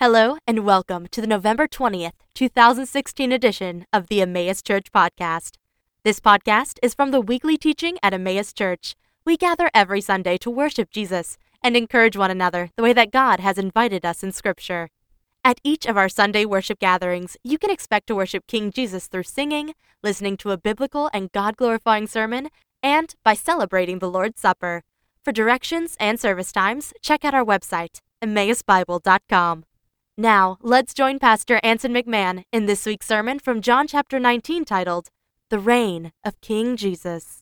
Hello and welcome to the November 20th, 2016 edition of the Emmaus Church Podcast. This podcast is from the weekly teaching at Emmaus Church. We gather every Sunday to worship Jesus and encourage one another the way that God has invited us in Scripture. At each of our Sunday worship gatherings, you can expect to worship King Jesus through singing, listening to a biblical and God-glorifying sermon, and by celebrating the Lord's Supper. For directions and service times, check out our website, emmausbible.com. Now, let's join Pastor Anson McMahon in this week's sermon from John chapter 19 titled, The Reign of King Jesus.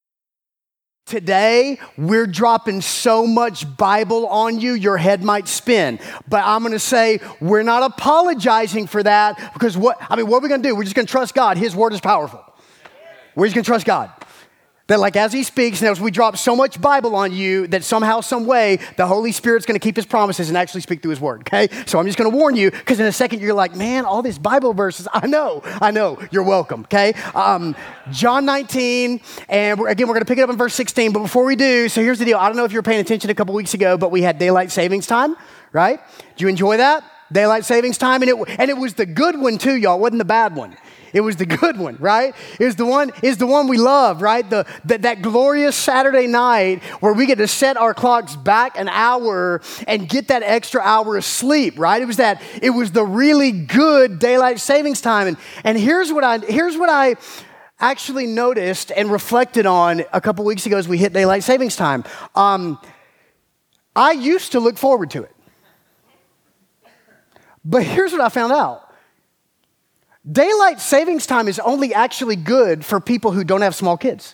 Today, we're dropping so much Bible on you, your head might spin. But I'm going to say we're not apologizing for that because what are we going to do? We're just going to trust God. His word is powerful. We're just going to trust God. That like as he speaks, and as we drop so much Bible on you, that somehow, some way, the Holy Spirit's going to keep his promises and actually speak through his word, okay? So I'm just going to warn you, because in a second you're like, man, all these Bible verses, I know, you're welcome, okay? John 19, and we're going to pick it up in verse 16, but before we do, so here's the deal. I don't know if you were paying attention a couple weeks ago, but we had daylight savings time, right? Did you enjoy that? Daylight savings time, and it was the good one too, y'all, it wasn't the bad one. It was the good one, right? It was the one we love, right? That glorious Saturday night where we get to set our clocks back an hour and get that extra hour of sleep, right? It was the really good daylight savings time. And here's what I actually noticed and reflected on a couple weeks ago as we hit daylight savings time. I used to look forward to it. But here's what I found out. Daylight savings time is only actually good for people who don't have small kids.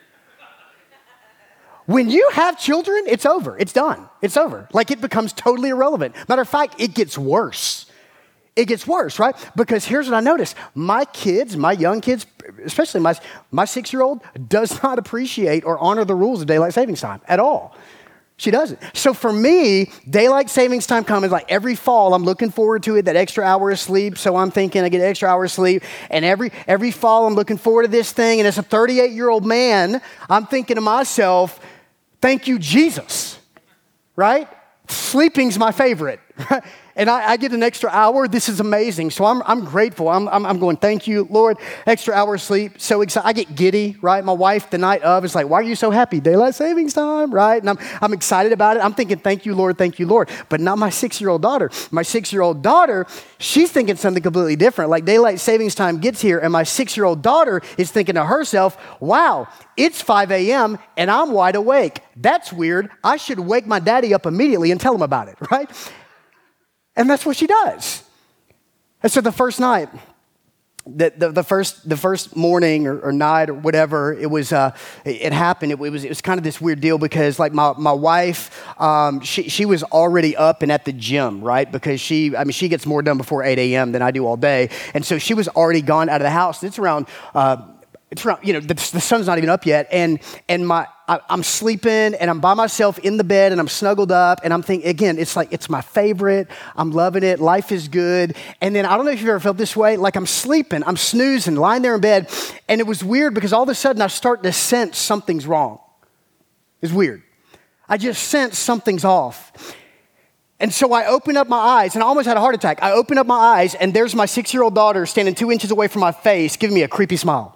When you have children, it's over. It's done. It's over. Like it becomes totally irrelevant. Matter of fact, it gets worse. It gets worse, right? Because here's what I noticed. My young kids, especially my 6-year-old, does not appreciate or honor the rules of daylight savings time at all. She doesn't. So for me, daylight savings time comes like every fall. I'm looking forward to it, that extra hour of sleep. So I'm thinking I get an extra hour of sleep. And every fall, I'm looking forward to this thing. And as a 38-year-old man, I'm thinking to myself, thank you, Jesus, right? Sleeping's my favorite, right? And I get an extra hour. This is amazing. So I'm grateful. I'm going, thank you, Lord. Extra hour of sleep. So excited. I get giddy, right? My wife, the night of, is like, why are you so happy? Daylight savings time, right? And I'm excited about it. I'm thinking, thank you, Lord. But not my 6-year-old daughter. My 6-year-old daughter, she's thinking something completely different. Like daylight savings time gets here, and my 6-year-old daughter is thinking to herself, wow, it's 5 a.m. and I'm wide awake. That's weird. I should wake my daddy up immediately and tell him about it, right? And that's what she does. And so the first night, the first morning or night or whatever, it happened. It was kind of this weird deal because like my wife, she was already up and at the gym, right? Because she gets more done before 8 a.m. than I do all day. And so she was already gone out of the house. It's around, the sun's not even up yet. And I'm sleeping and I'm by myself in the bed and I'm snuggled up and I'm thinking, again, it's like, it's my favorite. I'm loving it. Life is good. And then I don't know if you've ever felt this way. Like I'm sleeping, I'm snoozing, lying there in bed. And it was weird because all of a sudden I start to sense something's wrong. It's weird. I just sense something's off. And so I open up my eyes and I almost had a heart attack. I open up my eyes and there's my 6-year-old daughter standing 2 inches away from my face, giving me a creepy smile.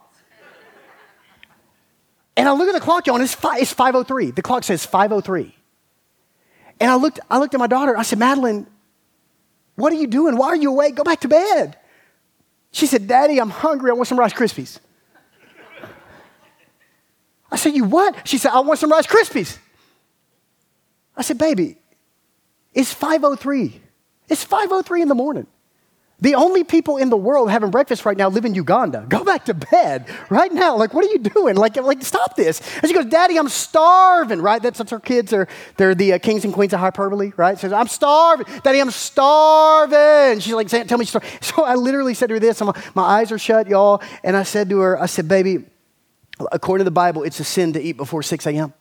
And I look at the clock, y'all, and it's 5:03. The clock says 5:03. And I looked at my daughter. I said, Madeline, what are you doing? Why are you awake? Go back to bed. She said, Daddy, I'm hungry. I want some Rice Krispies. I said, you what? She said, I want some Rice Krispies. I said, baby, it's 5:03. It's 5:03 in the morning. The only people in the world having breakfast right now live in Uganda. Go back to bed right now. Like, what are you doing? Like stop this. And she goes, Daddy, I'm starving, right? That's her kids. They're the kings and queens of hyperbole, right? She says, I'm starving. Daddy, I'm starving. She's like, tell me story. So I literally said to her this. My eyes are shut, y'all. And I said to her, baby, according to the Bible, it's a sin to eat before 6 a.m.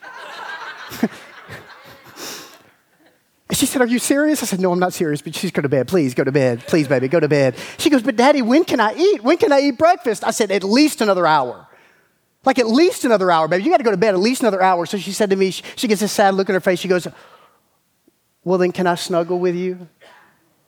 She said, are you serious? I said, no, I'm not serious, but she's go to bed. Please go to bed. Please, baby, go to bed. She goes, but Daddy, when can I eat? When can I eat breakfast? I said, at least another hour. Like at least another hour, baby. You got to go to bed at least another hour. So she said to me, she gets this sad look in her face. She goes, well, then can I snuggle with you?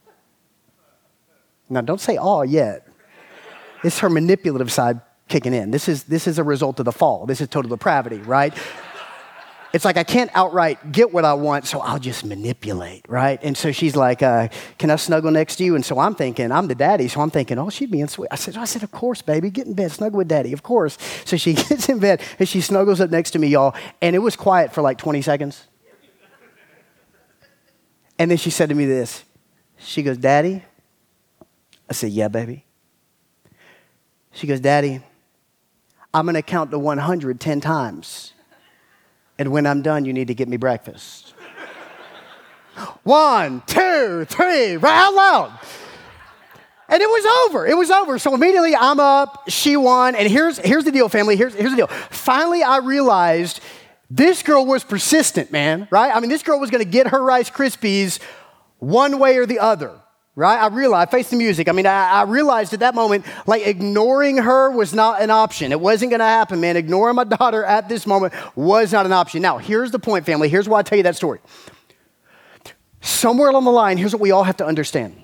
Now, don't say "aw" yet. It's her manipulative side kicking in. This is a result of the fall. This is total depravity, right? It's like I can't outright get what I want, so I'll just manipulate, right? And so she's like, can I snuggle next to you? And so I'm thinking, I'm the daddy, so I'm thinking, oh, she's being sweet. I said, of course, baby, get in bed, snuggle with daddy, of course. So she gets in bed, and she snuggles up next to me, y'all, and it was quiet for like 20 seconds. And then she said to me this. She goes, Daddy? I said, yeah, baby. She goes, Daddy, I'm going to count to 100 10 times. And when I'm done, you need to get me breakfast. 1, 2, 3, right out loud. And it was over. It was over. So immediately I'm up, she won. And here's the deal, family. Here's the deal. Finally, I realized this girl was persistent, man, right? I mean, this girl was going to get her Rice Krispies one way or the other. Right? I realized, face the music. I mean, I realized at that moment, like ignoring her was not an option. It wasn't going to happen, man. Ignoring my daughter at this moment was not an option. Now, here's the point, family. Here's why I tell you that story. Somewhere along the line, here's what we all have to understand.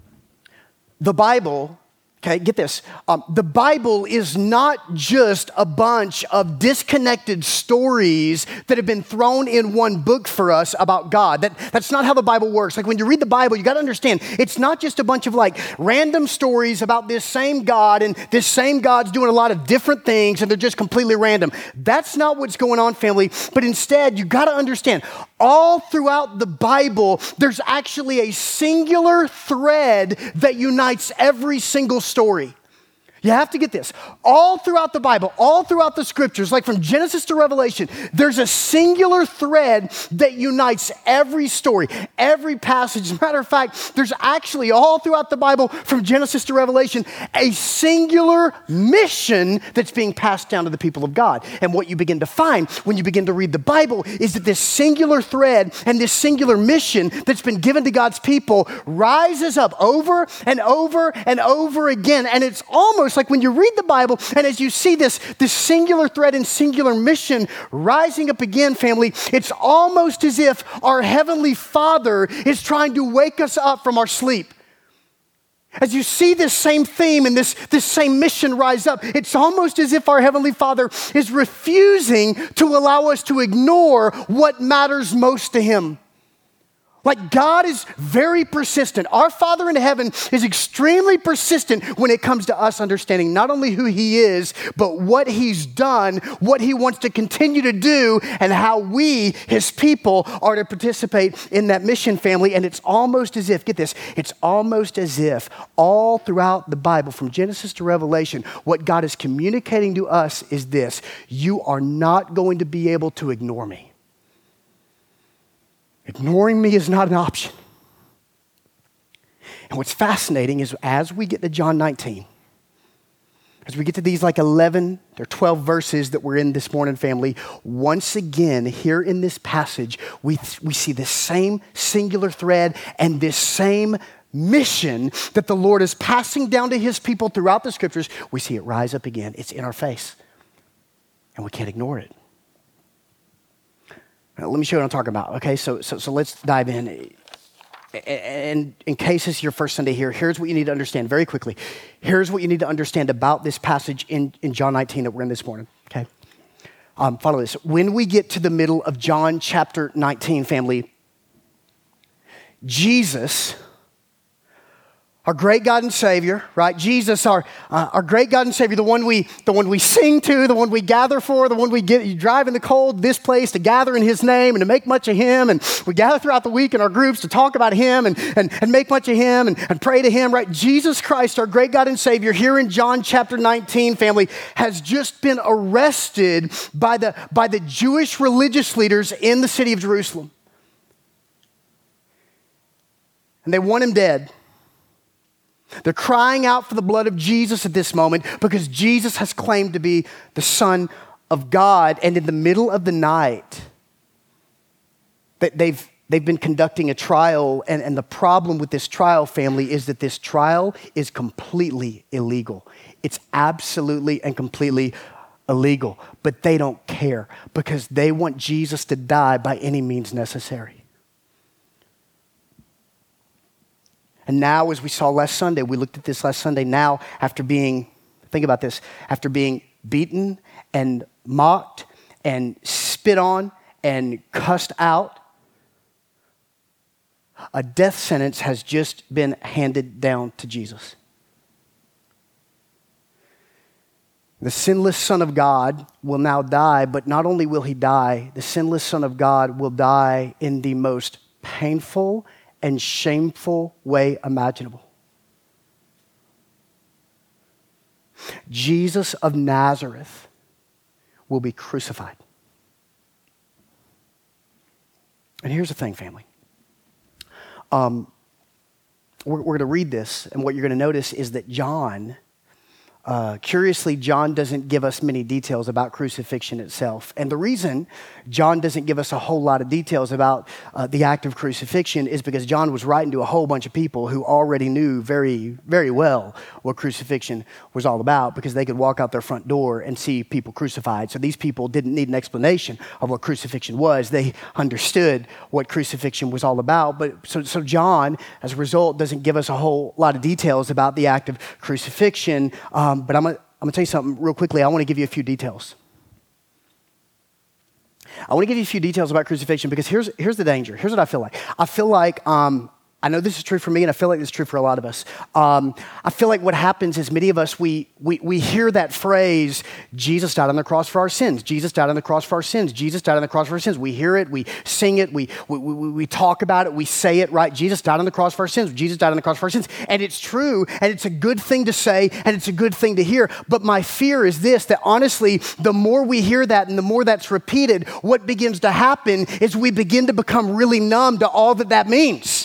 The Bible, okay, get this. The Bible is not just a bunch of disconnected stories that have been thrown in one book for us about God. That's not how the Bible works. Like when you read the Bible, you got to understand, it's not just a bunch of like random stories about this same God and this same God's doing a lot of different things and they're just completely random. That's not what's going on, family. But instead, you got to understand, all throughout the Bible, there's actually a singular thread that unites every single story. You have to get this. All throughout the Bible, all throughout the scriptures, like from Genesis to Revelation, there's a singular thread that unites every story, every passage. As a matter of fact, there's actually all throughout the Bible, from Genesis to Revelation, a singular mission that's being passed down to the people of God. And what you begin to find when you begin to read the Bible is that this singular thread and this singular mission that's been given to God's people rises up over and over and over again. And it's almost like when you read the Bible and as you see this singular thread and singular mission rising up again, family, it's almost as if our Heavenly Father is trying to wake us up from our sleep. As you see this same theme and this same mission rise up, it's almost as if our Heavenly Father is refusing to allow us to ignore what matters most to Him. Like God is very persistent. Our Father in heaven is extremely persistent when it comes to us understanding not only who He is, but what He's done, what He wants to continue to do, and how we, His people, are to participate in that mission, family. And it's almost as if, get this, it's almost as if all throughout the Bible, from Genesis to Revelation, what God is communicating to us is this: you are not going to be able to ignore me. Ignoring me is not an option. And what's fascinating is as we get to John 19, as we get to these like 11 or 12 verses that we're in this morning, family, once again, here in this passage, we see this same singular thread and this same mission that the Lord is passing down to His people throughout the scriptures. We see it rise up again. It's in our face. And we can't ignore it. Now, let me show you what I'm talking about. Okay, so let's dive in. And in case it's your first Sunday here, here's what you need to understand very quickly. Here's what you need to understand about this passage in John 19 that we're in this morning. Okay, follow this. When we get to the middle of John chapter 19, family, Jesus, our great God and Savior, right? Jesus, our great God and Savior, the one we sing to, the one we gather for, the one you drive in the cold, this place to gather in His name and to make much of Him. And we gather throughout the week in our groups to talk about Him and make much of Him and pray to Him, right? Jesus Christ, our great God and Savior, here in John chapter 19, family, has just been arrested by the Jewish religious leaders in the city of Jerusalem. And they want Him dead. They're crying out for the blood of Jesus at this moment because Jesus has claimed to be the Son of God. And in the middle of the night, they've been conducting a trial. And the problem with this trial, family, is that this trial is completely illegal. It's absolutely and completely illegal. But they don't care because they want Jesus to die by any means necessary. And now, as we saw last Sunday, we looked at this last Sunday, now think about this, after being beaten and mocked and spit on and cussed out, a death sentence has just been handed down to Jesus. The sinless Son of God will now die, but not only will he die, the sinless Son of God will die in the most painful and shameful way imaginable. Jesus of Nazareth will be crucified. And here's the thing, family. We're going to read this, and what you're going to notice is that curiously, John doesn't give us many details about crucifixion itself. And the reason John doesn't give us a whole lot of details about the act of crucifixion is because John was writing to a whole bunch of people who already knew very, very well what crucifixion was all about, because they could walk out their front door and see people crucified. So these people didn't need an explanation of what crucifixion was. They understood what crucifixion was all about. But so John, as a result, doesn't give us a whole lot of details about the act of crucifixion. But I'm going to tell you something real quickly. I want to give you a few details. I want to give you a few details about crucifixion because here's the danger. Here's what I feel like. I feel like, I know this is true for me, and I feel like this is true for a lot of us. I feel like what happens is many of us, we hear that phrase, Jesus died on the cross for our sins. Jesus died on the cross for our sins. Jesus died on the cross for our sins. We hear it, we sing it, we talk about it, we say it, right? Jesus died on the cross for our sins. Jesus died on the cross for our sins. And it's true, and it's a good thing to say, and it's a good thing to hear. But my fear is this, that honestly, the more we hear that and the more that's repeated, what begins to happen is we begin to become really numb to all that means.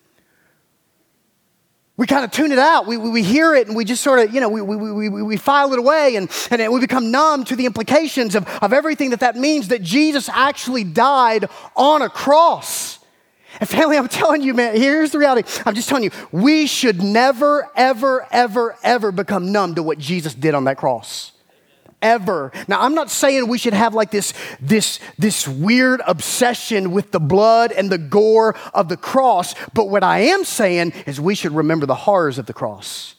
We kind of tune it out. We hear it and we just sort of, we file it away and we become numb to the implications of everything that means, that Jesus actually died on a cross. And family, I'm telling you, man, here's the reality. I'm just telling you, we should never, ever, ever, ever become numb to what Jesus did on that cross. Ever. Now, I'm not saying we should have like this weird obsession with the blood and the gore of the cross, but what I am saying is we should remember the horrors of the cross.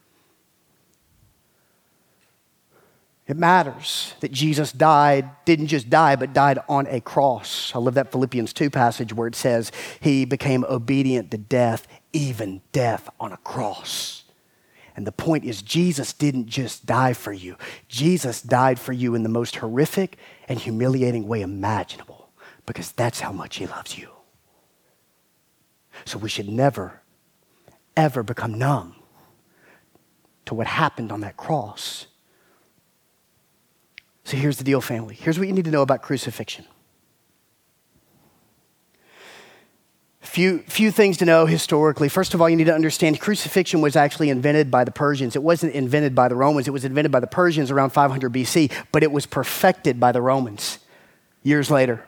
It matters that Jesus didn't just die, but died on a cross. I love that Philippians 2 passage where it says he became obedient to death, even death on a cross. And the point is, Jesus didn't just die for you. Jesus died for you in the most horrific and humiliating way imaginable, because that's how much he loves you. So we should never, ever become numb to what happened on that cross. So here's the deal, family. Here's what you need to know about crucifixion. Few things to know historically. First of all, you need to understand crucifixion was actually invented by the Persians. It wasn't invented by the Romans. It was invented by the Persians around 500 BC, but it was perfected by the Romans years later.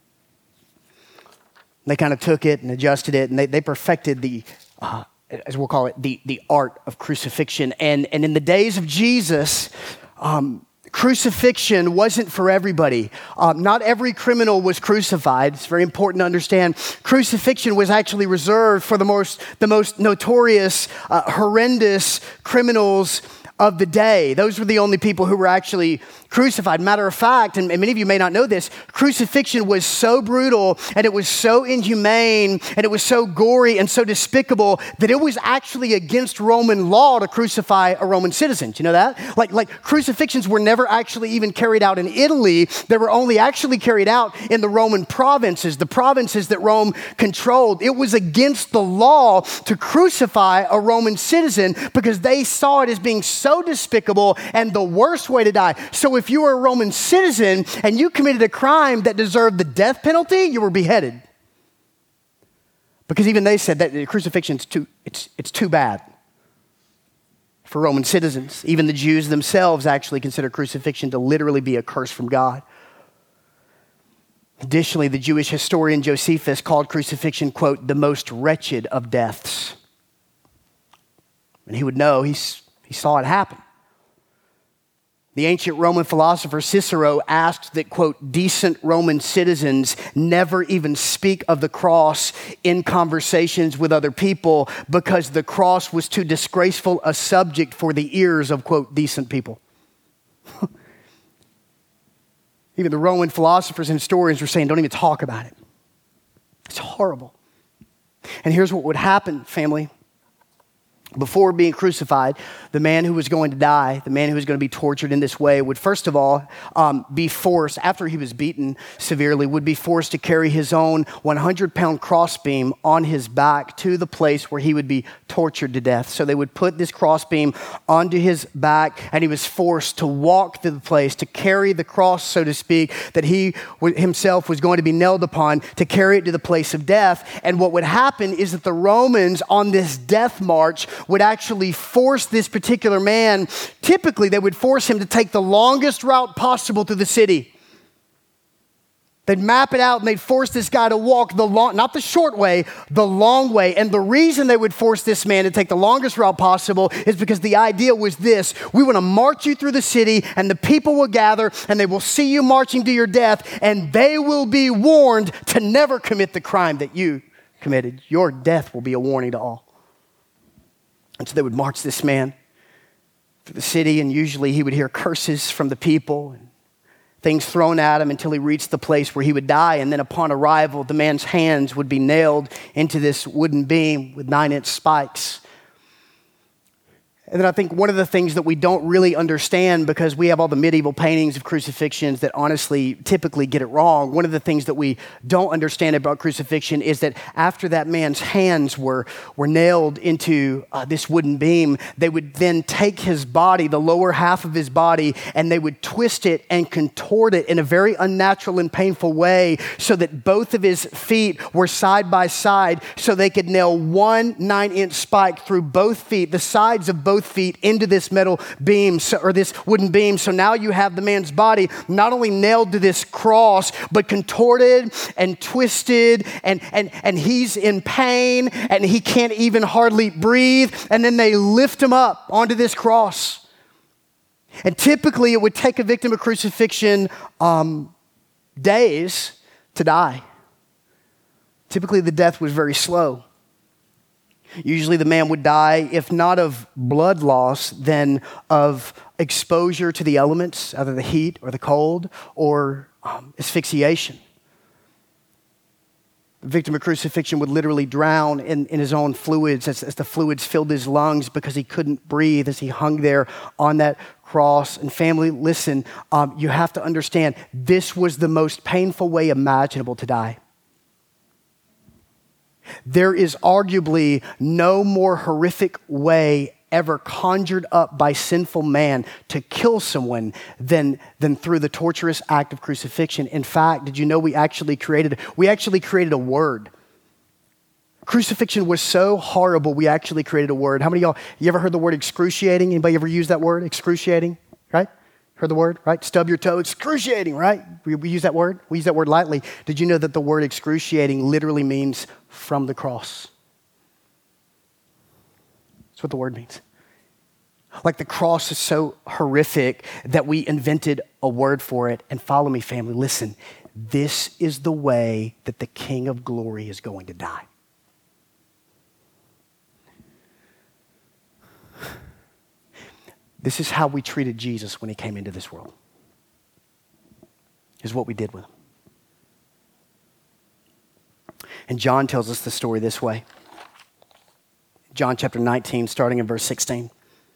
They kind of took it and adjusted it, and they perfected the, as we'll call it, the art of crucifixion. And in the days of Jesus, crucifixion wasn't for everybody. Not every criminal was crucified. It's very important to understand. Crucifixion was actually reserved for the most notorious, horrendous criminals of the day. Those were the only people who were actually crucified. Matter of fact, and many of you may not know this, crucifixion was so brutal and it was so inhumane and it was so gory and so despicable that it was actually against Roman law to crucify a Roman citizen. Do you know that? Like crucifixions were never actually even carried out in Italy. They were only actually carried out in the Roman provinces, the provinces that Rome controlled. It was against the law to crucify a Roman citizen because they saw it as being so despicable and the worst way to die. So if you were a Roman citizen and you committed a crime that deserved the death penalty, you were beheaded. Because even they said that crucifixion it's too bad for Roman citizens. Even the Jews themselves actually consider crucifixion to literally be a curse from God. Additionally, the Jewish historian Josephus called crucifixion, quote, the most wretched of deaths. And he would know, he saw it happen. The ancient Roman philosopher Cicero asked that, quote, decent Roman citizens never even speak of the cross in conversations with other people because the cross was too disgraceful a subject for the ears of, quote, decent people. Even the Roman philosophers and historians were saying, don't even talk about it. It's horrible. And here's what would happen, family. Before being crucified, the man who was going to die, the man who was going to be tortured in this way would first of all be forced, after he was beaten severely, would be forced to carry his own 100-pound crossbeam on his back to the place where he would be tortured to death. So they would put this crossbeam onto his back, and he was forced to walk to the place, to carry the cross, so to speak, that he himself was going to be nailed upon, to carry it to the place of death. And what would happen is that the Romans on this death march would actually force this particular man, typically they would force him to take the longest route possible through the city. They'd map it out and they'd force this guy to walk not the short way, the long way. And the reason they would force this man to take the longest route possible is because the idea was this: we want to march you through the city and the people will gather and they will see you marching to your death and they will be warned to never commit the crime that you committed. Your death will be a warning to all. And so they would march this man through the city, and usually he would hear curses from the people and things thrown at him until he reached the place where he would die. And then upon arrival, the man's hands would be nailed into this wooden beam with 9-inch spikes. And then I think one of the things that we don't really understand, because we have all the medieval paintings of crucifixions that honestly typically get it wrong, one of the things that we don't understand about crucifixion is that after that man's hands were nailed into this wooden beam, they would then take his body, the lower half of his body, and they would twist it and contort it in a very unnatural and painful way so that both of his feet were side by side so they could nail one 9-inch spike through both feet, the sides of both feet, into this metal beam or this wooden beam. So now you have the man's body not only nailed to this cross, but contorted and twisted, and he's in pain and he can't even hardly breathe. And then they lift him up onto this cross. And typically it would take a victim of crucifixion days to die. Typically the death was very slow. Usually the man would die, if not of blood loss, then of exposure to the elements, either the heat or the cold, or asphyxiation. The victim of crucifixion would literally drown in his own fluids as the fluids filled his lungs because he couldn't breathe as he hung there on that cross. And family, listen, you have to understand, this was the most painful way imaginable to die. There is arguably no more horrific way ever conjured up by sinful man to kill someone than through the torturous act of crucifixion. In fact, did you know we actually created a word? Crucifixion was so horrible, we actually created a word. How many of y'all, you ever heard the word excruciating? Anybody ever use that word, excruciating, right? Heard the word, right? Stub your toe, excruciating, right? We use that word. We use that word lightly. Did you know that the word excruciating literally means from the cross? That's what the word means. Like the cross is so horrific that we invented a word for it. And follow me, family. Listen, this is the way that the King of Glory is going to die. This is how we treated Jesus when he came into this world. Is what we did with him. And John tells us the story this way. John chapter 19, starting in verse 16.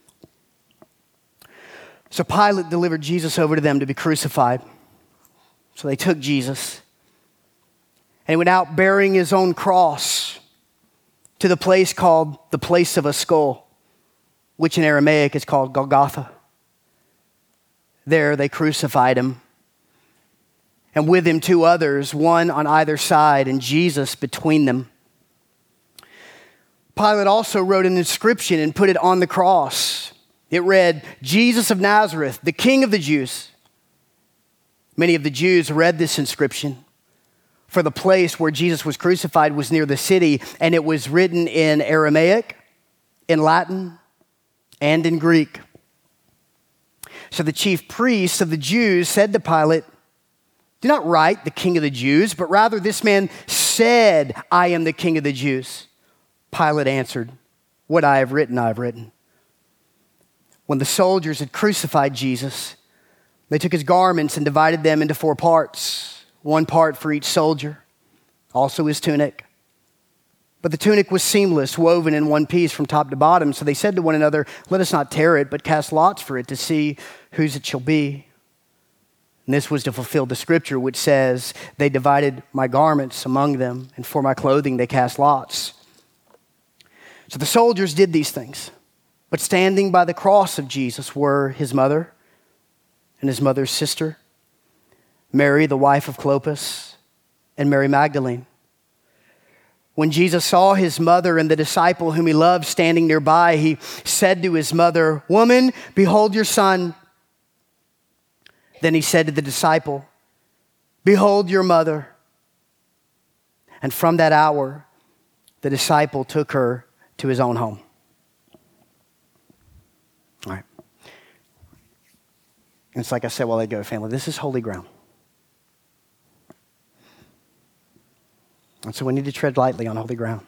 So Pilate delivered Jesus over to them to be crucified. So they took Jesus. And he went out bearing his own cross to the place called the place of a skull, which in Aramaic is called Golgotha. There they crucified him, and with him 2 others, one on either side, and Jesus between them. Pilate also wrote an inscription and put it on the cross. It read, Jesus of Nazareth, the King of the Jews. Many of the Jews read this inscription, for the place where Jesus was crucified was near the city, and it was written in Aramaic, in Latin, and in Greek. So the chief priests of the Jews said to Pilate, "Do not write the King of the Jews, but rather this man said, 'I am the King of the Jews.'" Pilate answered, "What I have written, I have written." When the soldiers had crucified Jesus, they took his garments and divided them into 4 parts, 1 part for each soldier, also his tunic. But the tunic was seamless, woven in one piece from top to bottom. So they said to one another, "Let us not tear it, but cast lots for it to see whose it shall be." And this was to fulfill the scripture which says, "They divided my garments among them, and for my clothing they cast lots." So the soldiers did these things. But standing by the cross of Jesus were his mother and his mother's sister, Mary, the wife of Clopas, and Mary Magdalene. When Jesus saw his mother and the disciple whom he loved standing nearby, he said to his mother, "Woman, behold your son." Then he said to the disciple, "Behold your mother." And from that hour, the disciple took her to his own home. All right. And it's like I said while ago, family, this is holy ground. And so we need to tread lightly on holy ground.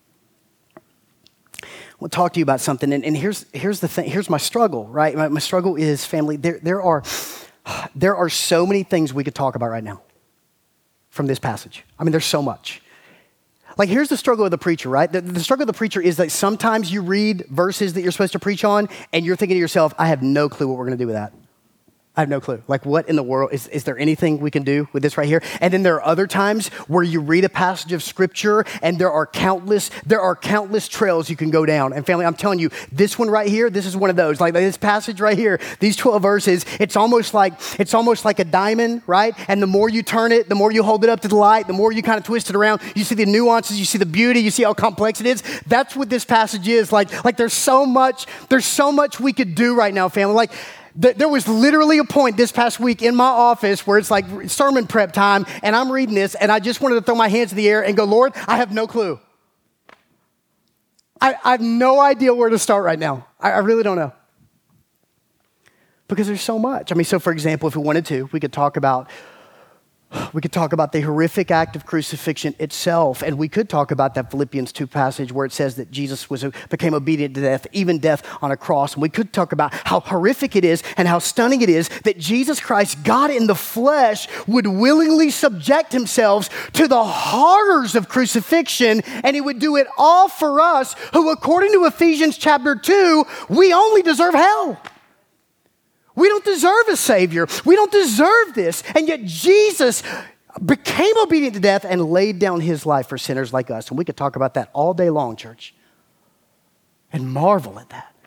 I want to talk to you about something, and here's the thing. Here's my struggle, right? My struggle is, family, there are so many things we could talk about right now from this passage. I mean, there's so much. Like, here's the struggle of the preacher, right? The struggle of the preacher is that sometimes you read verses that you're supposed to preach on, and you're thinking to yourself, I have no clue what we're going to do with that. I have no clue. Like, what in the world? Is there anything we can do with this right here? And then there are other times where you read a passage of scripture and there are countless trails you can go down. And family, I'm telling you, this one right here, this is one of those. Like this passage right here, these 12 verses, it's almost like a diamond, right? And the more you turn it, the more you hold it up to the light, the more you kind of twist it around, you see the nuances, you see the beauty, you see how complex it is. That's what this passage is. Like there's so much we could do right now, family. Like, there was literally a point this past week in my office where it's like sermon prep time, and I'm reading this, and I just wanted to throw my hands in the air and go, Lord, I have no clue. I have no idea where to start right now. I really don't know. Because there's so much. I mean, so for example, if we wanted to, we could talk about the horrific act of crucifixion itself, and we could talk about that Philippians 2 passage where it says that Jesus became obedient to death, even death on a cross. And we could talk about how horrific it is and how stunning it is that Jesus Christ, God in the flesh, would willingly subject himself to the horrors of crucifixion, and he would do it all for us who, according to Ephesians chapter 2, we only deserve hell. We don't deserve a Savior. We don't deserve this. And yet Jesus became obedient to death and laid down his life for sinners like us. And we could talk about that all day long, church, and marvel at that.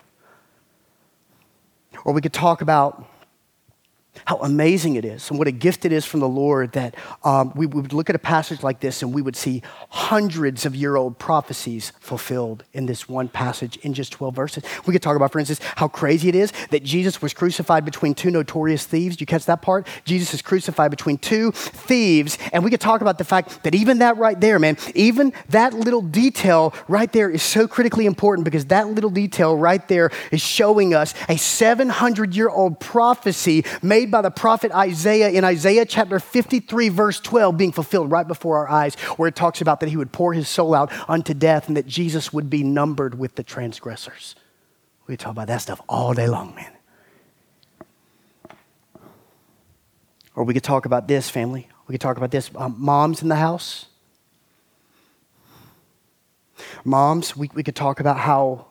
Or we could talk about how amazing it is and what a gift it is from the Lord that we would look at a passage like this and we would see hundreds of year-old prophecies fulfilled in this one passage in just 12 verses. We could talk about, for instance, how crazy it is that Jesus was crucified between 2 notorious thieves. Do you catch that part? Jesus is crucified between 2 thieves. And we could talk about the fact that even that right there, man, even that little detail right there is so critically important, because that little detail right there is showing us a 700-year-old prophecy made by the prophet Isaiah in Isaiah chapter 53, verse 12, being fulfilled right before our eyes, where it talks about that he would pour his soul out unto death and that Jesus would be numbered with the transgressors. We talk about that stuff all day long, man. Or we could talk about this, family. We could talk about this. Moms in the house. Moms, we could talk about how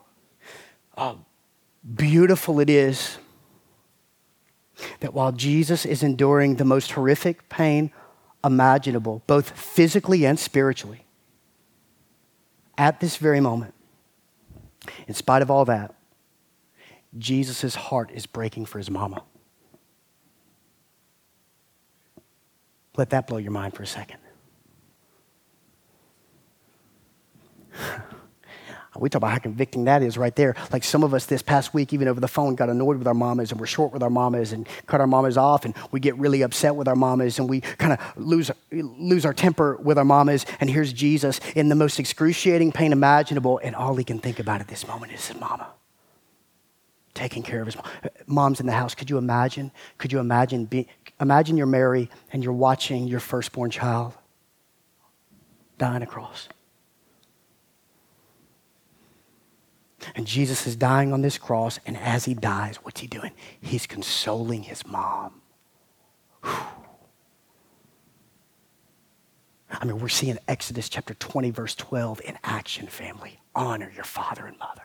beautiful it is that while Jesus is enduring the most horrific pain imaginable, both physically and spiritually, at this very moment, in spite of all that, Jesus' heart is breaking for his mama. Let that blow your mind for a second. We talk about how convicting that is right there. Like some of us this past week, even over the phone, got annoyed with our mamas, and we're short with our mamas and cut our mamas off, and we get really upset with our mamas, and we kind of lose our temper with our mamas. And here's Jesus in the most excruciating pain imaginable, and all he can think about at this moment is his mama. taking care of his mom. Mom's in the house. Could you imagine? Imagine you're Mary and you're watching your firstborn child die on a cross. And Jesus is dying on this cross, and as he dies, what's he doing? He's consoling his mom. Whew. I mean, we're seeing Exodus chapter 20, verse 12 in action, family. Honor your father and mother.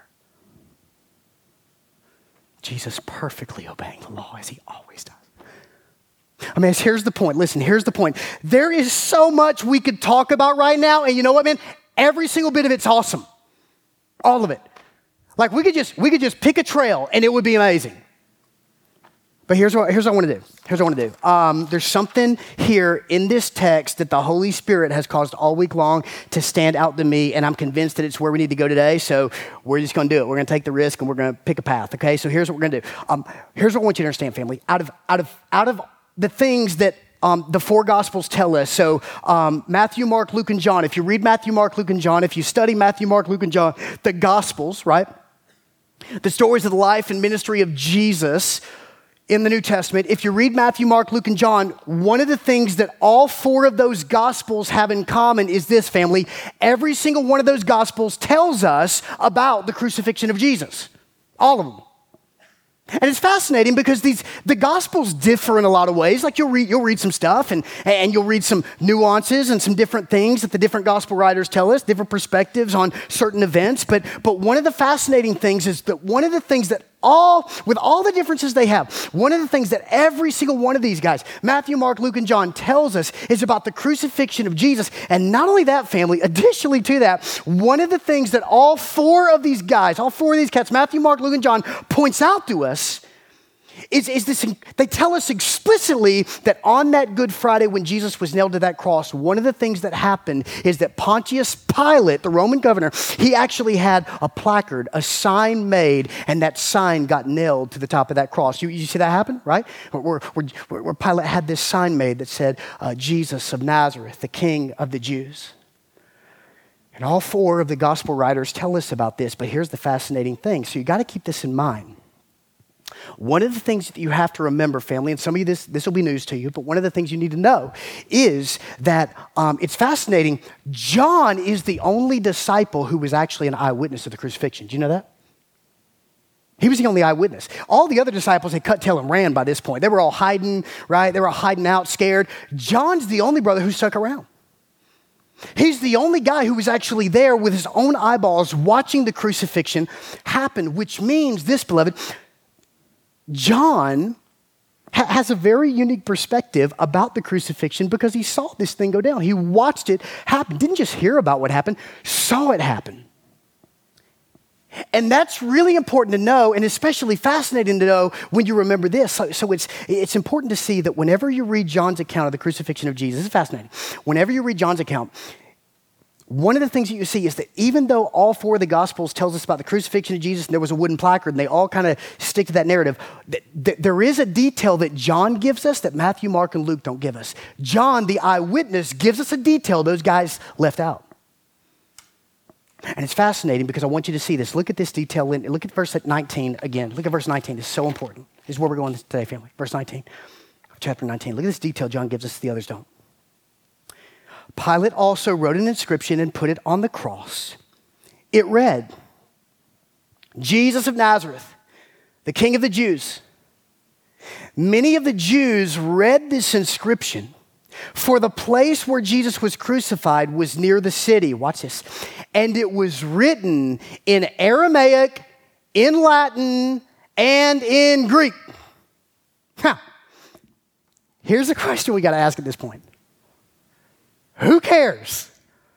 Jesus perfectly obeying the law as he always does. I mean, here's the point. Listen, here's the point. There is so much we could talk about right now, and you know what, man? Every single bit of it's awesome. All of it. Like we could just pick a trail and it would be amazing. But here's what I want to do. There's something here in this text that the Holy Spirit has caused all week long to stand out to me, and I'm convinced that it's where we need to go today. So we're just going to do it. We're going to take the risk and we're going to pick a path. Okay. So here's what we're going to do. Here's what I want you to understand, family. Out of the things that the four Gospels tell us. So Matthew, Mark, Luke, and John. If you read Matthew, Mark, Luke, and John, if you study Matthew, Mark, Luke, and John, the Gospels, right? The stories of the life and ministry of Jesus in the New Testament. If you read Matthew, Mark, Luke, and John, one of the things that all four of those Gospels have in common is this, family. Every single one of those Gospels tells us about the crucifixion of Jesus. All of them. And it's fascinating because the Gospels differ in a lot of ways. Like you'll read some stuff and you'll read some nuances and some different things that the different Gospel writers tell us, different perspectives on certain events. But one of the fascinating things is that one of the things that with all the differences they have, one of the things that every single one of these guys, Matthew, Mark, Luke, and John, tells us is about the crucifixion of Jesus. And not only that, family, additionally to that, one of the things that all four of these cats, Matthew, Mark, Luke, and John, points out to us is this. They tell us explicitly that on that Good Friday when Jesus was nailed to that cross, one of the things that happened is that Pontius Pilate, the Roman governor, he actually had a placard, a sign made, and that sign got nailed to the top of that cross. You see that happen, right? Where Pilate had this sign made that said, Jesus of Nazareth, the King of the Jews. And all four of the gospel writers tell us about this, but here's the fascinating thing. So you got to keep this in mind. One of the things that you have to remember, family, and some of you, this will be news to you, but one of the things you need to know is that it's fascinating. John is the only disciple who was actually an eyewitness of the crucifixion. Do you know that? He was the only eyewitness. All the other disciples had cut tail and ran by this point. They were all hiding, right? They were all hiding out, scared. John's the only brother who stuck around. He's the only guy who was actually there with his own eyeballs watching the crucifixion happen, which means this, beloved, John has a very unique perspective about the crucifixion because he saw this thing go down. He watched it happen, didn't just hear about what happened, saw it happen. And that's really important to know, and especially fascinating to know when you remember this. So it's important to see that whenever you read John's account of the crucifixion of Jesus, it's fascinating. Whenever you read John's account, one of the things that you see is that even though all four of the Gospels tells us about the crucifixion of Jesus and there was a wooden placard and they all kind of stick to that narrative, there is a detail that John gives us that Matthew, Mark, and Luke don't give us. John, the eyewitness, gives us a detail those guys left out. And it's fascinating because I want you to see this. Look at this detail. Look at verse 19 again. Look at verse 19. It's so important. This is where we're going today, family. Verse 19 of chapter 19. Look at this detail John gives us, the others don't. Pilate also wrote an inscription and put it on the cross. It read, Jesus of Nazareth, the King of the Jews. Many of the Jews read this inscription, for the place where Jesus was crucified was near the city. Watch this. And it was written in Aramaic, in Latin, and in Greek. Now, here's the question we got to ask at this point. Who cares?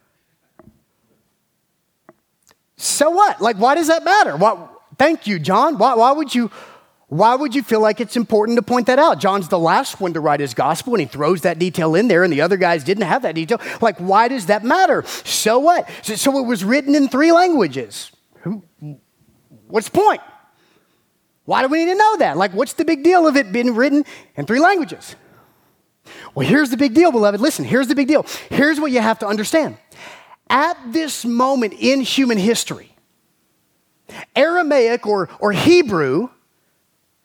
So what? Like, why does that matter? Thank you, John. Why would you feel like it's important to point that out? John's the last one to write his gospel, and he throws that detail in there, and the other guys didn't have that detail. Like, why does that matter? So what? So it was written in 3 languages. What's the point? Why do we need to know that? Like, what's the big deal of it being written in 3 languages? Well, here's the big deal, beloved. Listen, here's the big deal. Here's what you have to understand. At this moment in human history, Aramaic or Hebrew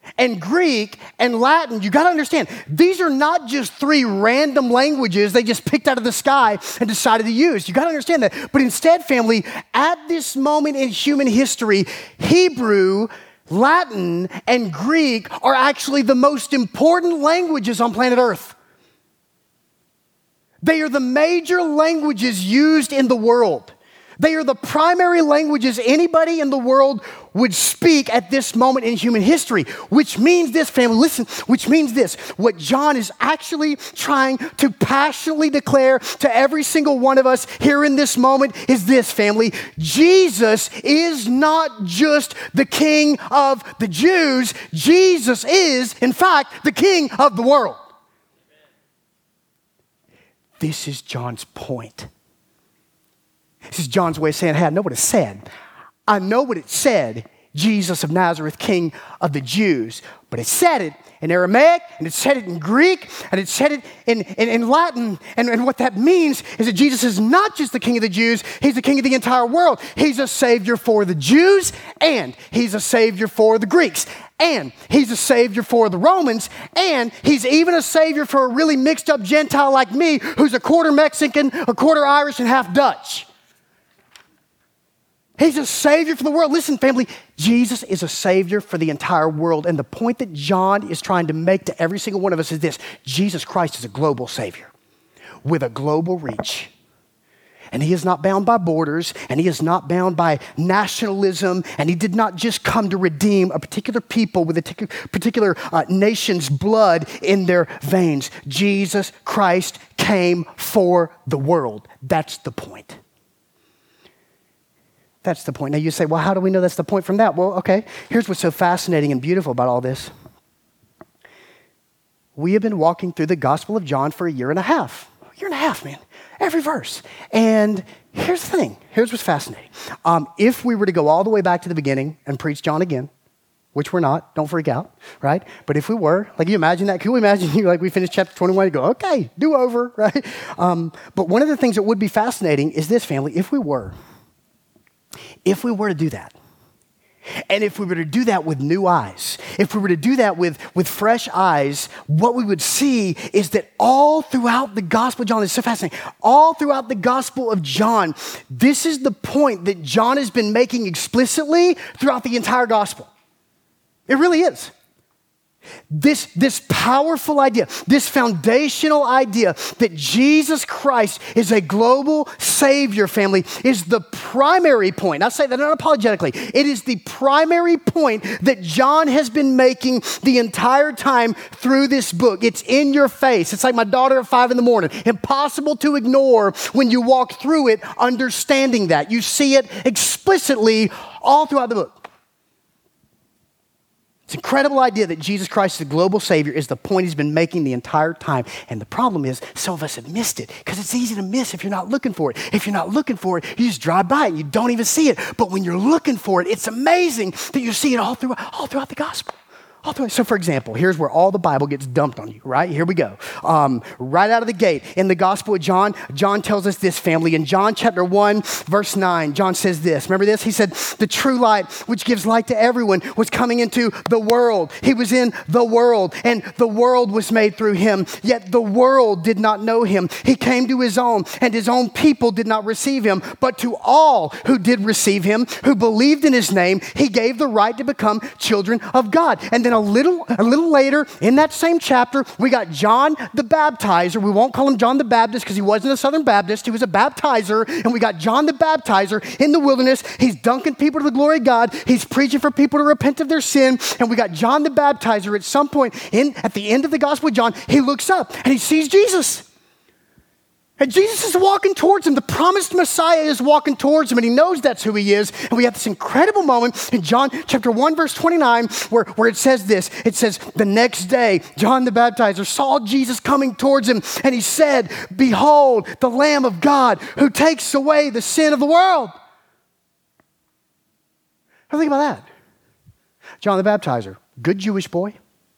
and Greek and Latin, you got to understand, these are not just three random languages they just picked out of the sky and decided to use. You got to understand that. But instead, family, at this moment in human history, Hebrew, Latin, and Greek are actually the most important languages on planet Earth. They are the major languages used in the world. They are the primary languages anybody in the world would speak at this moment in human history, which means this, family, listen, which means this. What John is actually trying to passionately declare to every single one of us here in this moment is this, family. Jesus is not just the King of the Jews. Jesus is, in fact, the King of the world. This is John's point. This is John's way of saying, hey, I know what it said. I know what it said, Jesus of Nazareth, King of the Jews. But it said it in Aramaic, and it said it in Greek, and it said it in Latin. And what that means is that Jesus is not just the King of the Jews, he's the King of the entire world. He's a Savior for the Jews, and he's a Savior for the Greeks, and he's a Savior for the Romans, and he's even a Savior for a really mixed up Gentile like me who's a quarter Mexican, a quarter Irish, and half Dutch. He's a Savior for the world. Listen, family, Jesus is a Savior for the entire world. And the point that John is trying to make to every single one of us is this. Jesus Christ is a global Savior with a global reach. And he is not bound by borders, and he is not bound by nationalism, and he did not just come to redeem a particular people with a particular nation's blood in their veins. Jesus Christ came for the world. That's the point. That's the point. Now you say, well, how do we know that's the point from that? Well, okay, here's what's so fascinating and beautiful about all this. We have been walking through the Gospel of John for a year and a half. A year and a half, man. Every verse. And here's the thing. Here's what's fascinating. If we were to go all the way back to the beginning and preach John again, which we're not, don't freak out, right? But if we were, like you imagine that? Can we imagine you, like we finished chapter 21 and go, okay, do over, right? But one of the things that would be fascinating is this, family, if we were to do that, and if we were to do that with new eyes, if we were to do that with fresh eyes, what we would see is that all throughout the Gospel of John, it's so fascinating, all throughout the Gospel of John, this is the point that John has been making explicitly throughout the entire Gospel. It really is. This powerful idea, this foundational idea that Jesus Christ is a global Savior, family, is the primary point. I say that unapologetically. It is the primary point that John has been making the entire time through this book. It's in your face. It's like my daughter at 5 a.m. Impossible to ignore when you walk through it, understanding that. You see it explicitly all throughout the book. This incredible idea that Jesus Christ is the global Savior is the point he's been making the entire time. And the problem is some of us have missed it because it's easy to miss if you're not looking for it. If you're not looking for it, you just drive by it and you don't even see it. But when you're looking for it, it's amazing that you see it all throughout the gospel. So for example, here's where all the Bible gets dumped on you, right? Here we go. Right out of the gate, in the Gospel of John, John tells us this, family. In John chapter 1, verse 9, John says this. Remember this? He said, the true light, which gives light to everyone, was coming into the world. He was in the world, and the world was made through him. Yet the world did not know him. He came to his own, and his own people did not receive him. But to all who did receive him, who believed in his name, he gave the right to become children of God. And then a little later in that same chapter, we got John the Baptizer. We won't call him John the Baptist because he wasn't a Southern Baptist. He was a baptizer. And we got John the Baptizer in the wilderness. He's dunking people to the glory of God. He's preaching for people to repent of their sin. And we got John the Baptizer at some point at the end of the Gospel of John. He looks up and he sees Jesus. And Jesus is walking towards him. The promised Messiah is walking towards him, and he knows that's who he is. And we have this incredible moment in John chapter 1, verse 29, where it says this. It says, the next day, John the Baptizer saw Jesus coming towards him, and he said, behold, the Lamb of God who takes away the sin of the world. How do you think about that? John the Baptizer, good Jewish boy,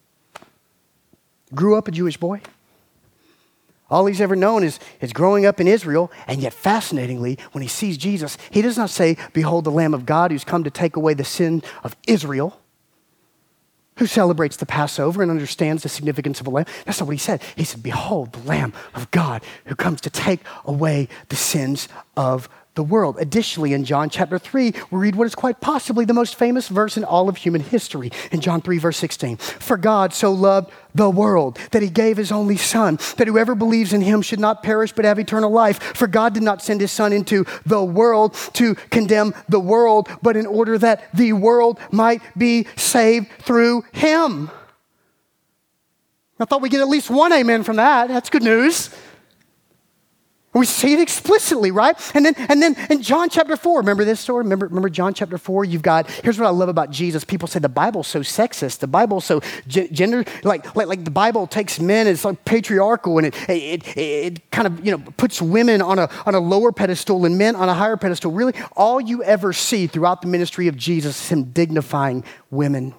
grew up a Jewish boy. All he's ever known is growing up in Israel, and yet fascinatingly, when he sees Jesus, he does not say, behold the Lamb of God who's come to take away the sin of Israel. who celebrates the Passover and understands the significance of a lamb. That's not what he said. He said, behold, the Lamb of God who comes to take away the sins of the world. Additionally, in John chapter 3, we read what is quite possibly the most famous verse in all of human history. In John 3, verse 16, for God so loved the world that he gave his only son, that whoever believes in him should not perish but have eternal life. For God did not send his son into the world to condemn the world, but in order that the world might be saved through him. I thought we'd get at least one amen from that. That's good news. We see it explicitly, right? And then in John chapter 4, remember this story? Remember John chapter 4? Here's what I love about Jesus. People say the Bible's so sexist. The Bible's so gender, like the Bible takes men, it's like patriarchal, and it kind of, puts women on a lower pedestal and men on a higher pedestal. Really, all you ever see throughout the ministry of Jesus is him dignifying women.